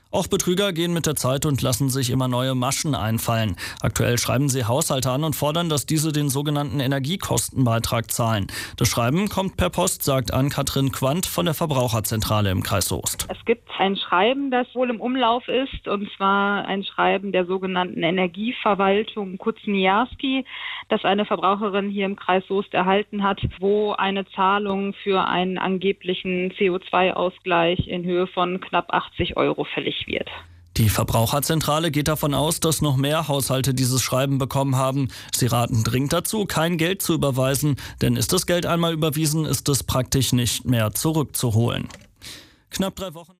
Auch Betrüger gehen mit der Zeit und lassen sich immer neue Maschen einfallen. Aktuell schreiben sie Haushalte an und fordern, dass diese den sogenannten Energiekostenbeitrag zahlen. Das Schreiben kommt per Post, sagt Ann-Kathrin Quandt von der Verbraucherzentrale im Kreis Soest. Es gibt ein Schreiben, das wohl im Umlauf ist, und zwar ein Schreiben der sogenannten Energieverwaltung Kuzniarski, das eine Verbraucherin hier im Kreis Soest erhalten hat, wo eine Zahlung für einen angeblichen CO2-Ausgleich in Höhe von knapp 80 € fällig wird. Die Verbraucherzentrale geht davon aus, dass noch mehr Haushalte dieses Schreiben bekommen haben. Sie raten dringend dazu, kein Geld zu überweisen, denn ist das Geld einmal überwiesen, ist es praktisch nicht mehr zurückzuholen. Knapp 3 Wochen